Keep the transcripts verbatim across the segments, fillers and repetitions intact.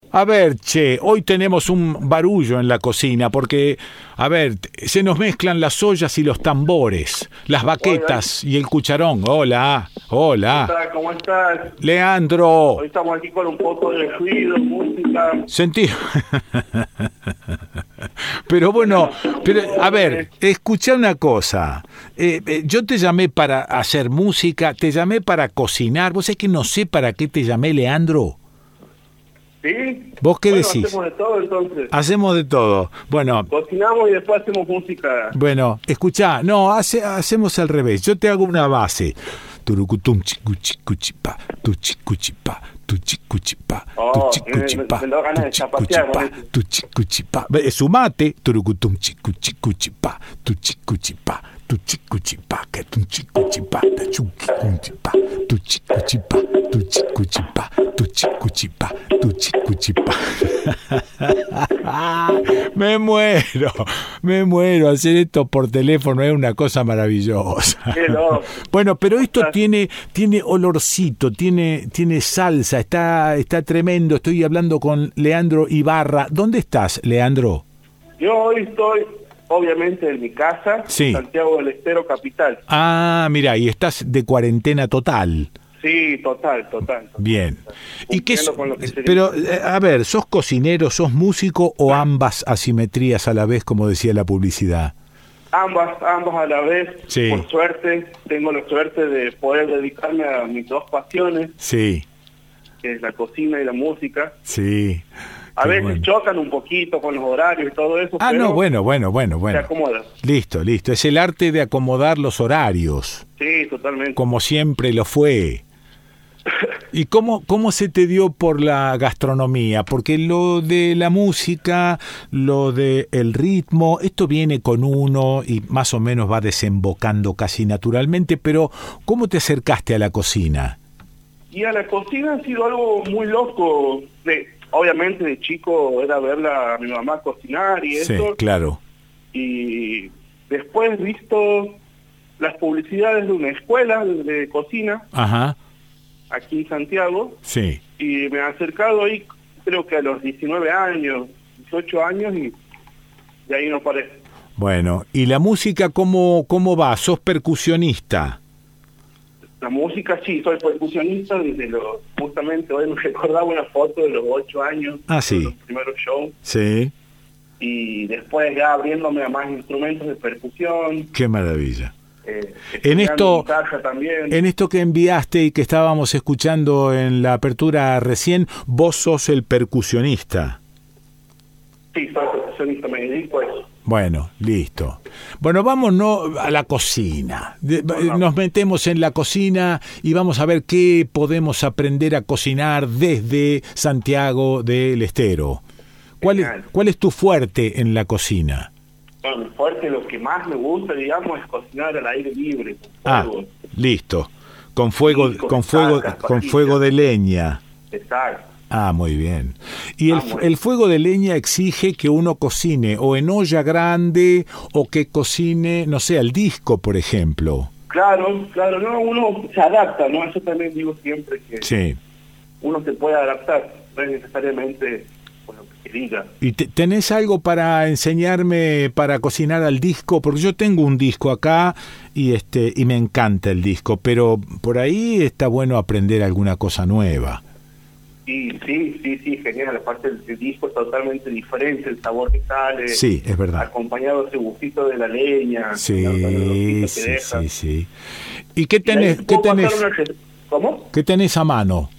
A ver, che, hoy tenemos un barullo en la cocina porque, a ver, se nos mezclan las ollas y los tambores, las baquetas Hola. y el cucharón. Hola, hola. ¿Qué tal? ¿Cómo estás? Leandro. Hoy estamos aquí con un poco de ruido, música. Sentí. Pero bueno, pero a ver, escuchá una cosa. Eh, eh, yo te llamé para hacer música, te llamé para cocinar. ¿Vos sabés que no sé para qué te llamé, Leandro? ¿Sí? ¿Vos qué bueno, decís? Hacemos de todo, entonces. Hacemos de todo. Bueno. Cocinamos y después hacemos música. Bueno, escuchá, no, hace, hacemos al revés. Yo te hago una base. Turucutum chicuchicuchipa, tu chicuchipa, tu chicuchipa, tu chicuchipa, tu chicuchipa. Sumate, turucutum chicuchicuchipa, tu chicuchipa, tu chicuchipa, que tu chicuchipa, tu chicuchipa, tu chicuchipa, tu chicuchipa, tu chicuchipa, tu chicuchipa. Me muero, me muero. Hacer esto por teléfono es una cosa maravillosa. Bueno, pero esto tiene, tiene olorcito, tiene, tiene salsa, está, está tremendo. Estoy hablando con Leandro Ibarra. ¿Dónde estás, Leandro? Yo hoy estoy, obviamente, en mi casa, sí. Santiago del Estero, capital. Ah, mira, y estás de cuarentena total. Sí, total, total. total Bien. Total. ¿Y qué? Que pero, a ver, ¿sos cocinero, sos músico o ambas asimetrías a la vez, como decía la publicidad? Ambas, ambas a la vez. Sí. Por suerte, tengo la suerte de poder dedicarme a mis dos pasiones. Sí. Que es la cocina y la música. Sí. A Qué veces bueno. chocan un poquito con los horarios y todo eso. Ah, pero no, bueno, bueno, bueno, bueno. Se acomoda. Listo, listo. Es el arte de acomodar los horarios. Sí, totalmente. Como siempre lo fue. ¿Y cómo, cómo se te dio por la gastronomía? Porque lo de la música, lo de el ritmo, esto viene con uno y más o menos va desembocando casi naturalmente, pero ¿cómo te acercaste a la cocina? Y a la cocina ha sido algo muy loco. De, obviamente de chico era verla a mi mamá cocinar y sí, eso. Sí, claro. Y después visto las publicidades de una escuela de cocina. Ajá. Aquí en Santiago, sí. Y me he acercado ahí, creo que a los diecinueve años, dieciocho años, y de ahí no paré. Bueno, ¿y la música cómo, cómo va? ¿Sos percusionista? La música sí, soy percusionista desde los, justamente hoy me recordaba una foto de los ocho años, ah, sí. de los primeros shows. Sí. Y después ya abriéndome a más instrumentos de percusión. Qué maravilla. Eh, en esto también. En esto que enviaste y que estábamos escuchando en la apertura recién, vos sos el percusionista. Sí, soy percusionista, me dedico a eso. Bueno, listo. Bueno, vámonos a la cocina. Nos metemos en la cocina y vamos a ver qué podemos aprender a cocinar desde Santiago del Estero. ¿Cuál es, cuál es tu fuerte en la cocina? Bueno, mi fuerte, lo que más me gusta, digamos, es cocinar al aire libre. Con ah, fuego. Listo. Con fuego, sí, con, con fuego, sacas, con fuego de leña. Exacto. Ah, muy bien. Y el, ah, el fuego de leña exige que uno cocine o en olla grande o que cocine, no sé, al disco, por ejemplo. Claro, claro, no, uno se adapta, ¿no? Eso también digo siempre, que sí. uno se puede adaptar, no es necesariamente con lo que diga. ¿Y te, tenés algo para enseñarme para cocinar al disco? Porque yo tengo un disco acá y este y me encanta el disco, pero por ahí está bueno aprender alguna cosa nueva. Sí, sí, sí, sí, genial. Aparte el, el disco es totalmente diferente, el sabor que sale. Sí, es verdad. Acompañado de ese gustito de la leña. Sí, que sí, sí, sí. ¿Y qué tenés? ¿Y ¿Qué tenés? Una... ¿Cómo? ¿Qué tenés a mano?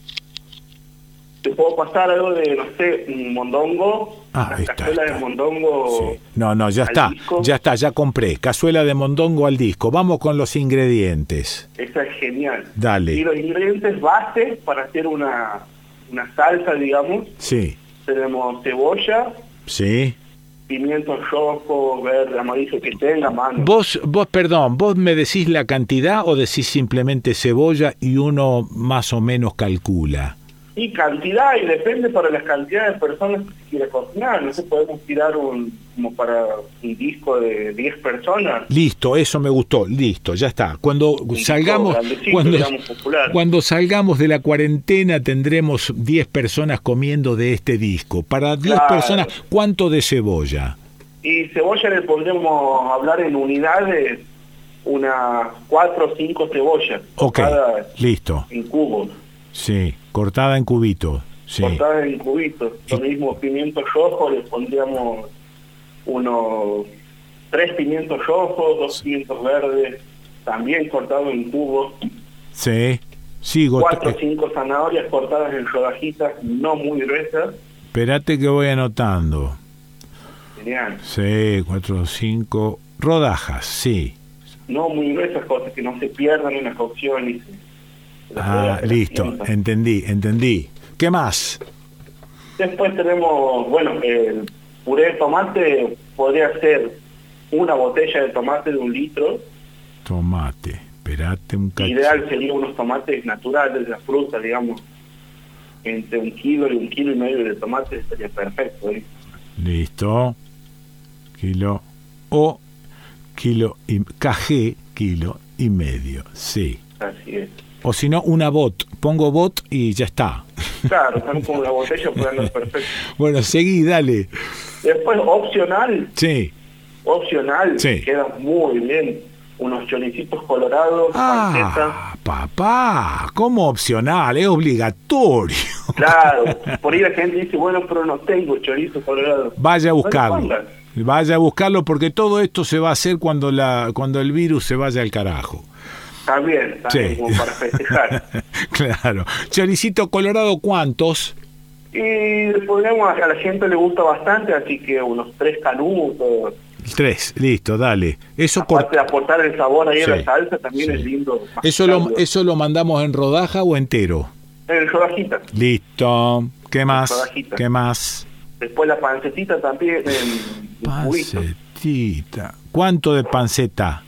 Te puedo pasar algo de, no sé, un mondongo. Ah, una está, cazuela está. de mondongo. Sí. No, no, ya está, disco. ya está, ya compré. Cazuela de mondongo al disco. Vamos con los ingredientes. Esa es genial. Dale. Y los ingredientes base para hacer una, una salsa, digamos. Sí. Tenemos cebolla. Sí. Pimiento rojo, verde, amarillo, que tenga mano. Vos, vos, perdón, ¿vos me decís la cantidad o decís simplemente cebolla y uno más o menos calcula? Y cantidad, y depende para las cantidades de personas que se quiere cocinar. No sé, podemos tirar un como para un disco de diez personas. Listo, eso me gustó, listo, ya está. Cuando Un salgamos cuando, cuando salgamos de la cuarentena tendremos diez personas comiendo de este disco. Para diez Claro. personas, ¿cuánto de cebolla? Y cebolla le podremos hablar en unidades, unas cuatro o cinco cebollas. Ok, cortadas listo. en cubos. Sí, cortada en cubitos. Sí. Cortadas en cubitos. Lo mismo pimientos rojos, le pondríamos unos tres pimientos rojos, dos pimientos verdes, también cortados en cubos. Sí, sigo. Cuatro o Eh, cinco zanahorias cortadas en rodajitas, no muy gruesas. Espérate que voy anotando. Genial. Sí, cuatro o cinco rodajas, sí. No muy gruesas, cosas que no se pierdan en la cocción y se... Ah, listo, entendí, entendí. ¿Qué más? Después tenemos, bueno, el puré de tomate podría ser una botella de tomate de un litro. Tomate, espérate un cacho. Ideal sería unos tomates naturales de la fruta, digamos, entre un kilo y un kilo y medio de tomate sería perfecto, ¿eh? Listo. Kilo o kilo y kg, kilo y medio, sí. Así es. O si no, una bot. Pongo bot y ya está. Claro, están con la botella puede andar perfecto. Bueno, seguí, dale. Después, opcional, Sí. opcional, Sí. queda muy bien. Unos choricitos colorados, panceta. Ah, papá, ¿cómo opcional? Es obligatorio. Claro, por ahí la gente dice, bueno, pero no tengo chorizo colorado. Vaya a No le buscarlo. pongas. Vaya a buscarlo porque todo esto se va a hacer cuando la cuando el virus se vaya al carajo. También, también, Sí. como para festejar. Claro. Choricito colorado, ¿cuántos? Y podemos, a la gente le gusta bastante, así que unos tres canutos. Tres, listo, dale. Eso Aparte cort- de aportar el sabor ahí Sí, a la salsa, también sí. es lindo. eso lo masticarlo. eso lo mandamos en rodaja o entero. En rodajita. Listo. ¿Qué más? Rodajita. ¿Qué más? Después la pancetita también en, en cubitos. Pancetita. ¿Cuánto de panceta?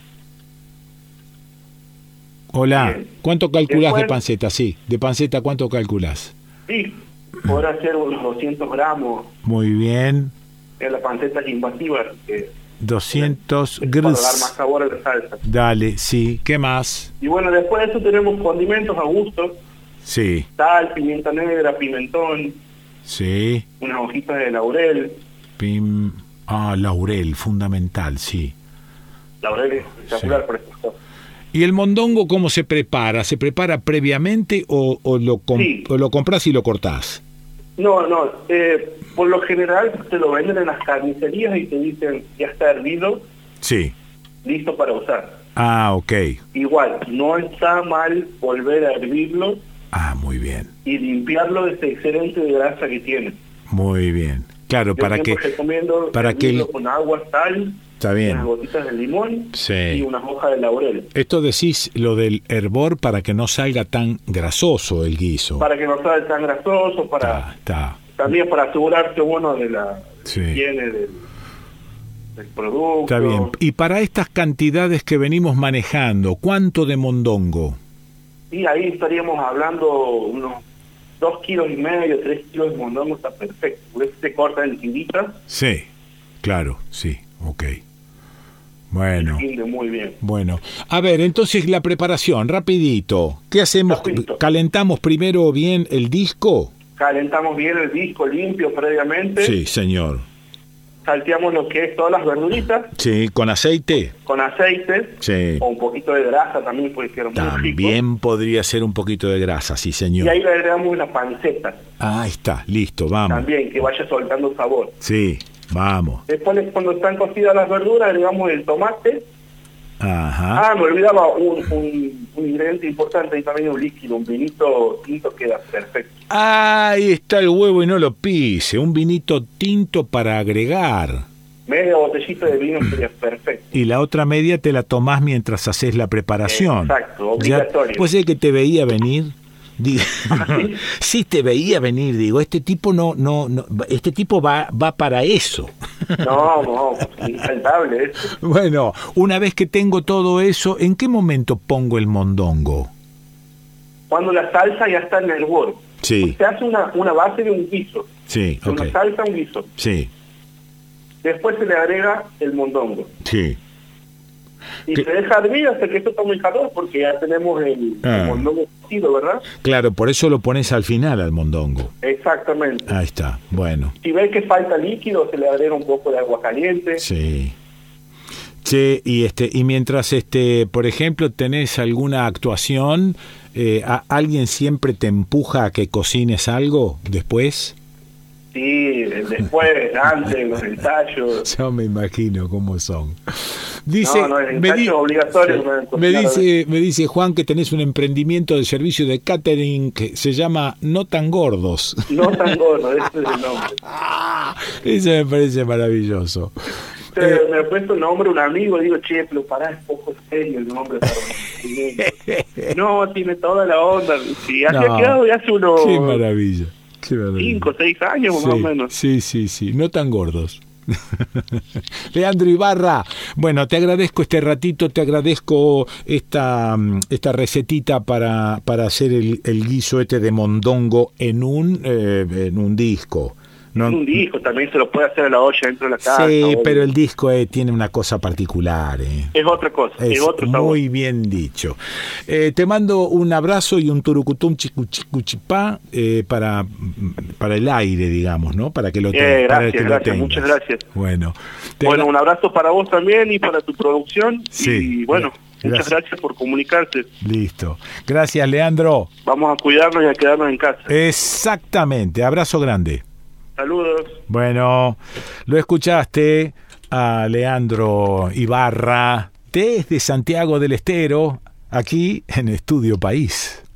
Hola. Bien. ¿Cuánto calculás de Después- panceta? Sí, de panceta, ¿cuánto calculás? Sí, podrá ser unos doscientos gramos. Muy bien. En la panceta es invasiva, así que doscientos es para dar más gramos. sabor a la salsa. Dale, sí. ¿Qué más? Y bueno, después de eso tenemos condimentos a gusto. Sí, Sal, pimienta negra, pimentón, sí. unas hojitas de laurel. Pim. Ah, laurel, fundamental, sí. Laurel es espectacular Sí. para estas cosas. ¿Y el mondongo cómo se prepara? ¿Se prepara previamente o, o, lo, com- Sí. o lo compras y lo cortás? No, no, eh, por lo general te lo venden en las carnicerías y te dicen, ya está hervido, Sí. listo para usar. Ah, ok. Igual, no está mal volver a hervirlo Ah, muy bien. y limpiarlo de ese excedente de grasa que tiene. Muy bien. Claro, Yo para que... siempre recomiendo para que hervirlo el- con agua, sal, Está bien. unas gotitas de limón Sí. y unas hojas de laurel. Esto decís lo del hervor para que no salga tan grasoso el guiso. Para que no salga tan grasoso, para Está, está. también para asegurarse uno de la Sí. higiene del, del producto. Está bien. Y para estas cantidades que venimos manejando, ¿cuánto de mondongo? Y ahí estaríamos hablando unos dos kilos y medio, tres kilos de mondongo, está perfecto. Porque se corta en tiritas Sí, claro, sí, ok. Bueno, y rinde muy bien. bueno. A ver, entonces la preparación, rapidito. ¿Qué hacemos? Rapidito. ¿Calentamos primero bien el disco? Calentamos bien el disco limpio previamente. Sí, señor. Salteamos lo que es todas las verduritas Sí, ¿con aceite? con aceite Sí. o un poquito de grasa también, porque queda muy rico. También podría ser un poquito de grasa, sí, Y señor. ahí le agregamos la panceta Ah, ahí está, listo, vamos. también, que vaya soltando sabor. Sí, vamos. Después, cuando están cocidas las verduras, agregamos el tomate. Ajá. Ah, me olvidaba un, un, un ingrediente importante y también un líquido, un vinito tinto queda perfecto. Ahí está el huevo y no lo pise. Un vinito tinto para agregar. Media botellita de vino sería perfecto. Y la otra media te la tomás mientras haces la preparación. Exacto, Ya, obligatorio. pues es que te veía venir. Digo, ¿Ah, sí? sí, te veía venir. Digo, este tipo no, no, no este tipo va, va para eso. No, no, infaltable eso. Bueno, una vez que tengo todo eso, ¿en qué momento pongo el mondongo? Cuando la salsa ya está en el hervor. Sí. Se hace una, una base de un guiso. Sí, ok. Una salsa, un guiso. Sí. Después se le agrega el mondongo. Sí. Y ¿Qué? se deja hervir hasta que esto tome calor, porque ya tenemos el, Ah. el mondongo cocido, ¿verdad? Claro, por eso lo pones al final al mondongo. Exactamente. Ahí está, bueno. Si ves que falta líquido, se le agrega un poco de agua caliente. Sí. Che, y este, y mientras este, por ejemplo, tenés alguna actuación, eh, ¿a- ¿alguien siempre te empuja a que cocines algo después? Sí, después, antes, los ensayos. Yo me imagino cómo son. Dice, No, no, el me, ensayo di- es obligatorio. para me cocinar. dice, me dice Juan que tenés un emprendimiento de servicio de catering que se llama No Tan Gordos. No tan gordo, ese es el nombre. Eso me parece maravilloso. Se Eh, me ha puesto un nombre un amigo, digo, che, pero pará, es poco serio el nombre para un emprendimiento. No, tiene toda la onda. Sí, así No, ha quedado ya hace unos Qué maravilla. Qué maravilla. cinco, seis años Sí, más o menos. sí, sí, sí, no tan gordos. Leandro Ibarra, bueno, te agradezco este ratito, te agradezco esta, mm, esta recetita para, para hacer el, el guiso este de mondongo en un, eh, en un disco. No, Es un disco, también se lo puede hacer a la olla dentro de la casa. sí, o- pero el disco eh, tiene una cosa particular. Eh. Es otra cosa, es, Es otro sabor. muy bien dicho. Eh, te mando un abrazo y un turucutum chicuchicuchipá eh, para, para el aire, digamos, ¿no? Para que lo, te- Eh, para gracias, que lo gracias, tengas. muchas gracias. Bueno, te Bueno, agra- un abrazo para vos también y para tu producción. Sí, Y bueno, gracias. muchas gracias por comunicarte. Listo. Gracias, Leandro. Vamos a cuidarnos y a quedarnos en casa. Exactamente. Abrazo grande. Saludos. Bueno, lo escuchaste a Leandro Ibarra desde Santiago del Estero, aquí en Estudio País.